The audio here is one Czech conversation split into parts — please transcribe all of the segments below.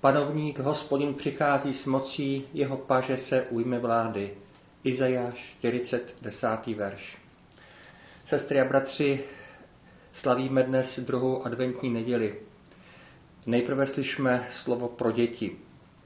Panovník Hospodin přichází s mocí, jeho paže se ujme vlády. Izajáš 40, 10. verš. Sestry a bratři, slavíme dnes druhou adventní neděli. Nejprve slyšme slovo pro děti.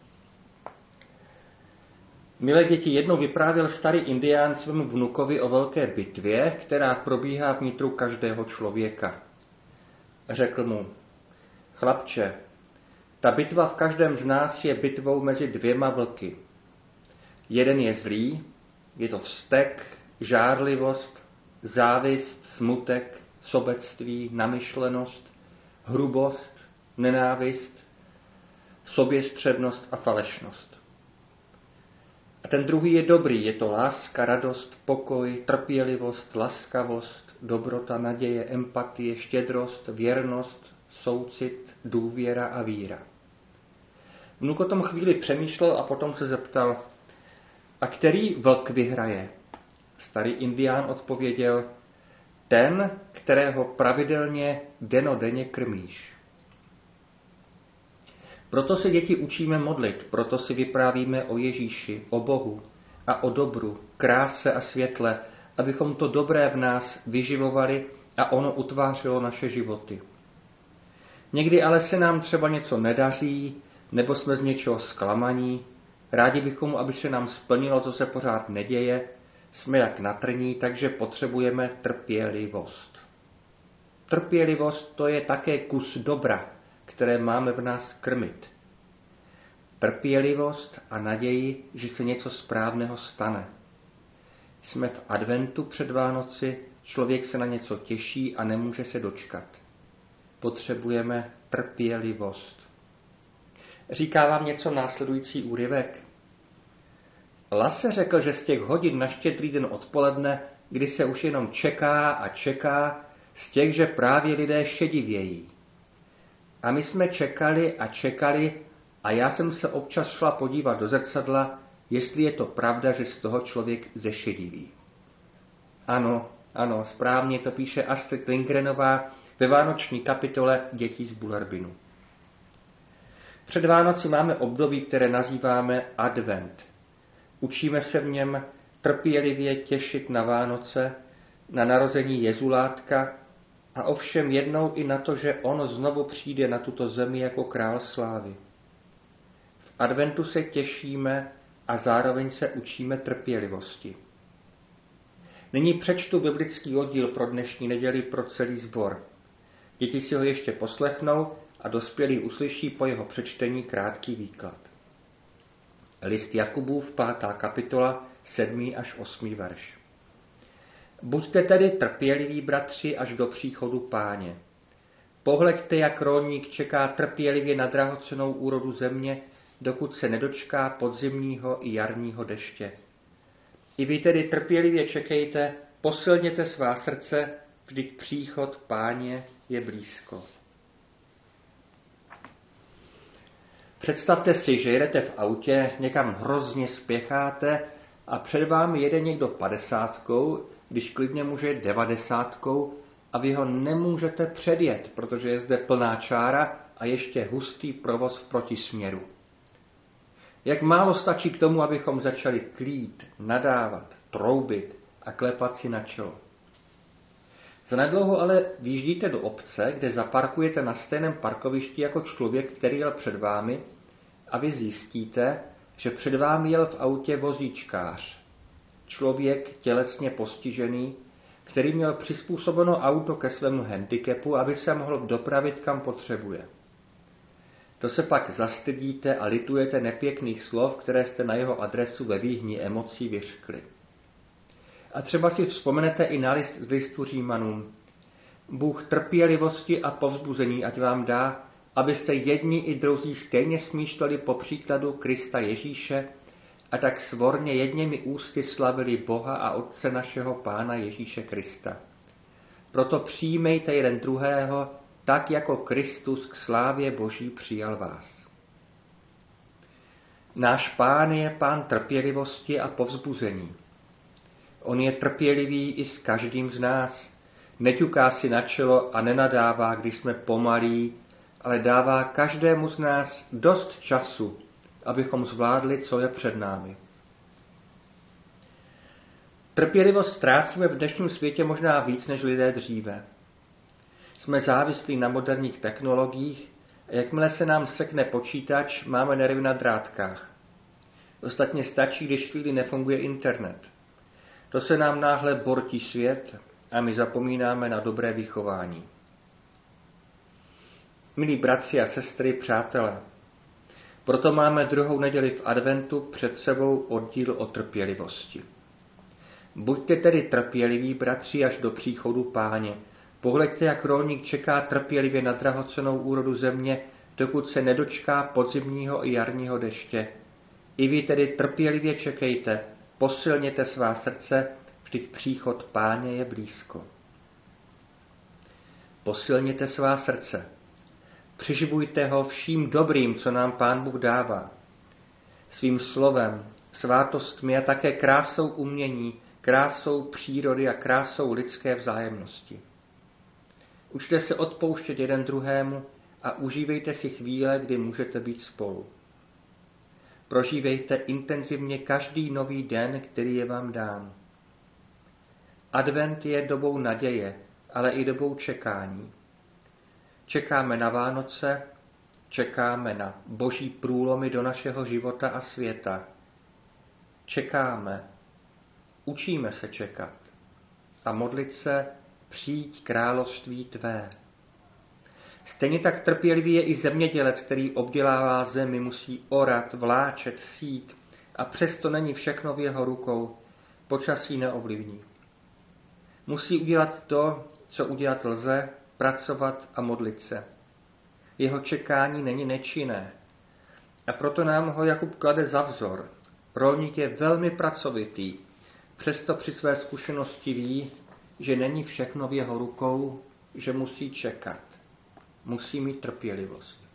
Milé děti, jednou vyprávěl starý indián svému vnukovi o velké bitvě, která probíhá vnitru každého člověka. Řekl mu: chlapče, ta bitva v každém z nás je bitvou mezi dvěma vlky. Jeden je zlý, je to vztek, žárlivost, závist, smutek, sobectví, namyšlenost, hrubost, nenávist, soběstřednost a falešnost. A ten druhý je dobrý, je to láska, radost, pokoj, trpělivost, laskavost, dobrota, naděje, empatie, štědrost, věrnost, soucit, důvěra a víra. Vnuk o tom chvíli přemýšlel a potom se zeptal: a který vlk vyhraje? Starý indián odpověděl: ten, kterého pravidelně dennodenně krmíš. Proto se děti učíme modlit, proto si vyprávíme o Ježíši, o Bohu a o dobru, kráse a světle, abychom to dobré v nás vyživovali a ono utvářelo naše životy. Někdy ale se nám třeba něco nedaří, nebo jsme z něčeho zklamaní, rádi bychom, aby se nám splnilo, co se pořád neděje, jsme jak na trní, takže potřebujeme trpělivost. Trpělivost, to je také kus dobra, které máme v nás krmit. Trpělivost a naději, že se něco správného stane. Jsme v adventu před Vánoci, člověk se na něco těší a nemůže se dočkat. Potřebujeme trpělivost. Říká vám něco následující úryvek? Lase řekl, že z těch hodin na Štědrý den odpoledne, kdy se už jenom čeká a čeká, z těch, že právě lidé šedivějí. A my jsme čekali a čekali a já jsem se občas šla podívat do zrcadla, jestli je to pravda, že z toho člověk zešediví. Ano, správně to píše Astrid Lindgrenová ve vánoční kapitole Dětí z Bullerbinu. Před Vánoci máme období, které nazýváme advent. Učíme se v něm trpělivě těšit na Vánoce, na narození Jezulátka a ovšem jednou i na to, že on znovu přijde na tuto zemi jako král slávy. V adventu se těšíme a zároveň se učíme trpělivosti. Nyní přečtu biblický oddíl pro dnešní neděli pro celý sbor. Děti si ho ještě poslechnou a dospělí uslyší po jeho přečtení krátký výklad. List Jakubův, 5. kapitola, 7. až 8. verš. Buďte tedy trpěliví, bratři, až do příchodu Páně. Pohleďte, jak rolník čeká trpělivě na drahocennou úrodu země, dokud se nedočká podzimního i jarního deště. I vy tedy trpělivě čekejte, posilněte svá srdce, vždyť příchod Páně je blízko. Představte si, že jedete v autě, někam hrozně spěcháte a před vámi jede někdo 50, když klidně může 90 a vy ho nemůžete předjet, protože je zde plná čára a ještě hustý provoz v protisměru. Jak málo stačí k tomu, abychom začali klít, nadávat, troubit a klepat si na čelo. Zanedlouho ale vyjíždíte do obce, kde zaparkujete na stejném parkovišti jako člověk, který jel před vámi, a vy zjistíte, že před vámi jel v autě vozíčkář. Člověk tělesně postižený, který měl přizpůsobeno auto ke svému handicapu, aby se mohl dopravit, kam potřebuje. To se pak zastydíte a litujete nepěkných slov, které jste na jeho adresu ve výhni emocí vyřkli. A třeba si vzpomenete i na list z listu Římanům. Bůh trpělivosti a povzbuzení ať vám dá, abyste jedni i druzí stejně smýšleli po příkladu Krista Ježíše a tak svorně jedněmi ústy slavili Boha a Otce našeho Pána Ježíše Krista. Proto přijmejte jeden druhého, tak jako Kristus k slávě Boží přijal vás. Náš Pán je Pán trpělivosti a povzbuzení. On je trpělivý i s každým z nás. Neťuká si na čelo a nenadává, když jsme pomalí, ale dává každému z nás dost času, abychom zvládli, co je před námi. Trpělivost ztrácíme v dnešním světě možná víc než lidé dříve. Jsme závislí na moderních technologiích a jakmile se nám sekne počítač, máme nervy na drátkách. Ostatně stačí, když chvíli nefunguje internet. To se nám náhle bortí svět a my zapomínáme na dobré vychování. Milí bratři a sestry, přátelé, proto máme druhou neděli v adventu před sebou oddíl o trpělivosti. Buďte tedy trpěliví, bratři, až do příchodu Páně. Pohleďte, jak rolník čeká trpělivě na drahocennou úrodu země, dokud se nedočká podzimního i jarního deště. I vy tedy trpělivě čekejte, posilněte svá srdce, vždyť příchod Páně je blízko. Posilněte svá srdce. Přiživujte ho vším dobrým, co nám Pán Bůh dává. Svým slovem, svátostmi a také krásou umění, krásou přírody a krásou lidské vzájemnosti. Učte se odpouštět jeden druhému a užívejte si chvíle, kdy můžete být spolu. Prožívejte intenzivně každý nový den, který je vám dán. Advent je dobou naděje, ale i dobou čekání. Čekáme na Vánoce, čekáme na boží průlomy do našeho života a světa. Čekáme, učíme se čekat a modlit se, přijď království tvé. Stejně tak trpělivý je i zemědělec, který obdělává zemi, musí orat, vláčet, sít a přesto není všechno v jeho rukou, počasí neovlivní. Musí udělat to, co udělat lze, pracovat a modlit se. Jeho čekání není nečinné a proto nám ho Jakub klade za vzor. Rolník je velmi pracovitý, přesto při své zkušenosti ví, že není všechno v jeho rukou, že musí čekat. Musí mít trpělivost.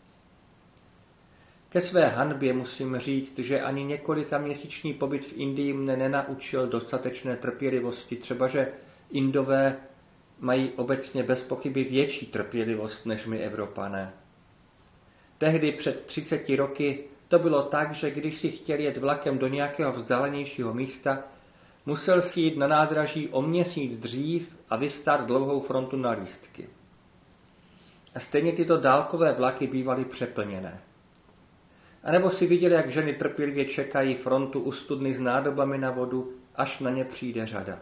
Ke své hanbě musím říct, že ani několikaměsíční pobyt v Indii mne nenaučil dostatečné trpělivosti, třeba že Indové mají obecně bez pochyby větší trpělivost než my Evropané. Tehdy před 30 roky to bylo tak, že když si chtěl jet vlakem do nějakého vzdálenějšího místa, musel si jít na nádraží o měsíc dřív a vystát dlouhou frontu na lístky. A stejně tyto dálkové vlaky bývaly přeplněné. A nebo si viděli, jak ženy trpělivě čekají frontu u studny s nádobami na vodu, až na ně přijde řada.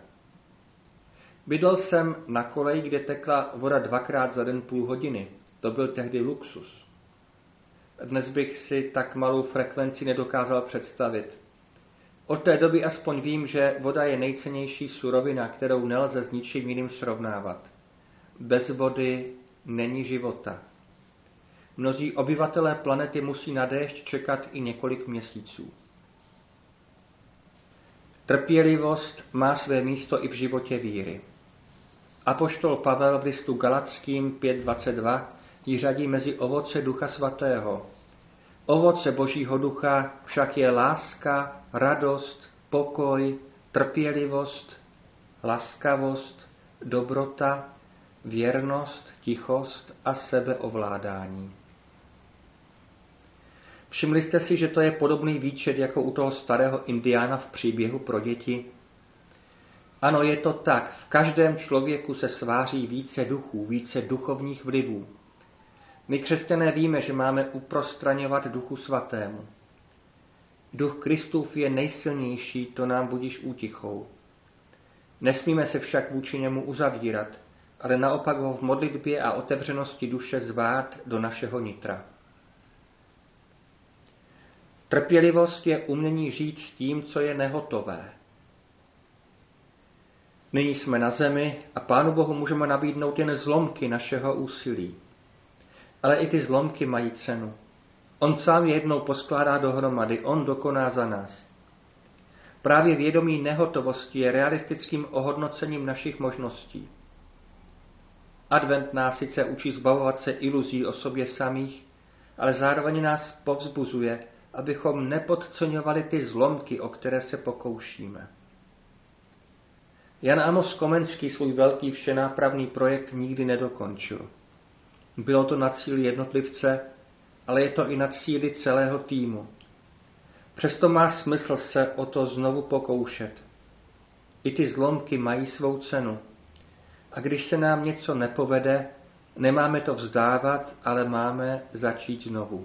Bydlel jsem na koleji, kde tekla voda 2krát za den půl hodiny. To byl tehdy luxus. Dnes bych si tak malou frekvenci nedokázal představit. Od té doby aspoň vím, že voda je nejcennější surovina, kterou nelze s ničím jiným srovnávat. Bez vody není života. Mnozí obyvatelé planety musí na déšť čekat i několik měsíců. Trpělivost má své místo i v životě víry. Apoštol Pavel v listu Galatským 5.22 ji řadí mezi ovoce Ducha Svatého. Ovoce Božího Ducha však je láska, radost, pokoj, trpělivost, laskavost, dobrota, věrnost, tichost a sebeovládání. Všimli jste si, že to je podobný výčet jako u toho starého indiána v příběhu pro děti? Ano, je to tak. V každém člověku se sváří více duchů, více duchovních vlivů. My křesťané víme, že máme uprostraňovat Duchu Svatému. Duch Kristův je nejsilnější, to nám budiž útichou. Nesmíme se však vůči němu uzavírat, ale naopak ho v modlitbě a otevřenosti duše zvát do našeho nitra. Trpělivost je umění žít s tím, co je nehotové. Nyní jsme na zemi a Pánu Bohu můžeme nabídnout jen zlomky našeho úsilí. Ale i ty zlomky mají cenu. On sám jednou poskládá dohromady, on dokoná za nás. Právě vědomí nehotovosti je realistickým ohodnocením našich možností. Advent nás sice učí zbavovat se iluzí o sobě samých, ale zároveň nás povzbuzuje, abychom nepodceňovali ty zlomky, o které se pokoušíme. Jan Amos Komenský svůj velký všenápravný projekt nikdy nedokončil. Bylo to na cíli jednotlivce, ale je to i na cíli celého týmu. Přesto má smysl se o to znovu pokoušet. I ty zlomky mají svou cenu. A když se nám něco nepovede, nemáme to vzdávat, ale máme začít znovu.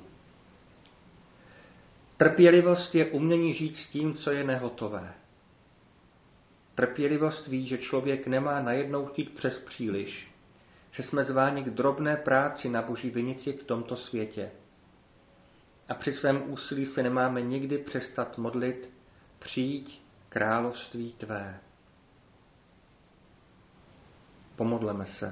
Trpělivost je umění žít s tím, co je nehotové. Trpělivost ví, že člověk nemá najednou chtít přes příliš, že jsme zváni k drobné práci na Boží vinici v tomto světě. A při svém úsilí se nemáme nikdy přestat modlit: přijď království tvé. Pomodleme se.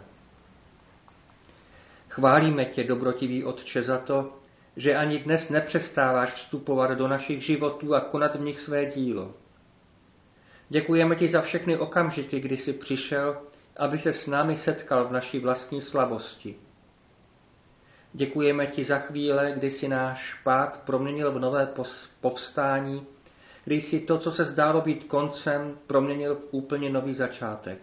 Chválíme tě, dobrotivý Otče, za to, že ani dnes nepřestáváš vstupovat do našich životů a konat v nich své dílo. Děkujeme ti za všechny okamžiky, kdy jsi přišel, aby se s námi setkal v naší vlastní slabosti. Děkujeme ti za chvíle, kdy jsi náš pád proměnil v nové povstání, kdy jsi to, co se zdálo být koncem, proměnil v úplně nový začátek.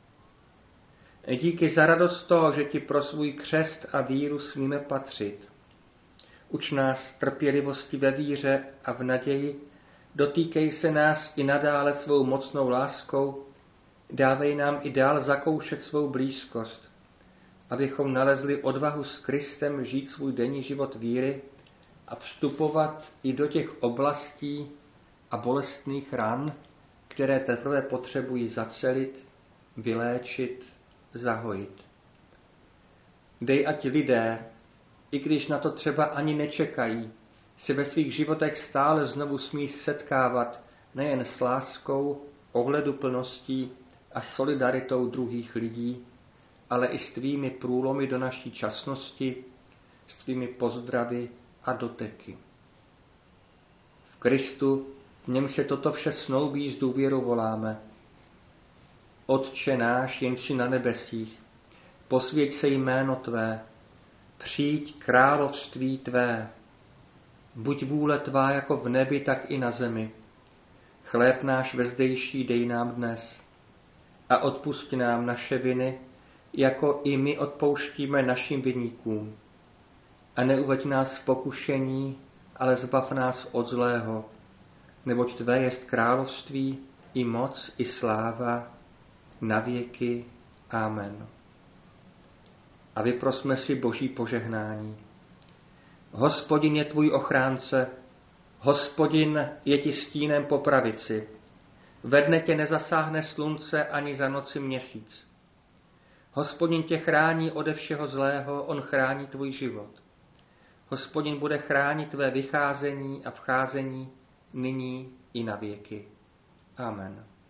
Díky za radost toho, že ti pro svůj křest a víru smíme patřit. Uč nás trpělivosti ve víře a v naději, dotýkej se nás i nadále svou mocnou láskou, dávej nám i dál zakoušet svou blízkost, abychom nalezli odvahu s Kristem žít svůj denní život víry a vstupovat i do těch oblastí a bolestných ran, které teprve potřebují zacelit, vyléčit, zahojit. Dej, ať lidé, i když na to třeba ani nečekají, se ve svých životech stále znovu smí setkávat nejen s láskou, ohleduplností a solidaritou druhých lidí, ale i s tvými průlomy do naší časnosti, s tvými pozdravy a doteky. V Kristu, v něm se toto vše snoubí, s důvěrou voláme: Otče náš, jenž jsi na nebesích, posvěť se jméno tvé, přijď království tvé, buď vůle tvá jako v nebi, tak i na zemi. Chléb náš vezdejší dej nám dnes a odpusť nám naše viny, jako i my odpouštíme našim viníkům. A neuveď nás v pokušení, ale zbav nás od zlého, neboť tvé jest království, i moc, i sláva, na věky. Amen. A vyprosme si Boží požehnání. Hospodin je tvůj ochránce, Hospodin je ti stínem po pravici. Ve dne tě nezasáhne slunce ani za noci měsíc. Hospodin tě chrání ode všeho zlého, on chrání tvůj život. Hospodin bude chránit tvé vycházení a vcházení nyní i na věky. Amen.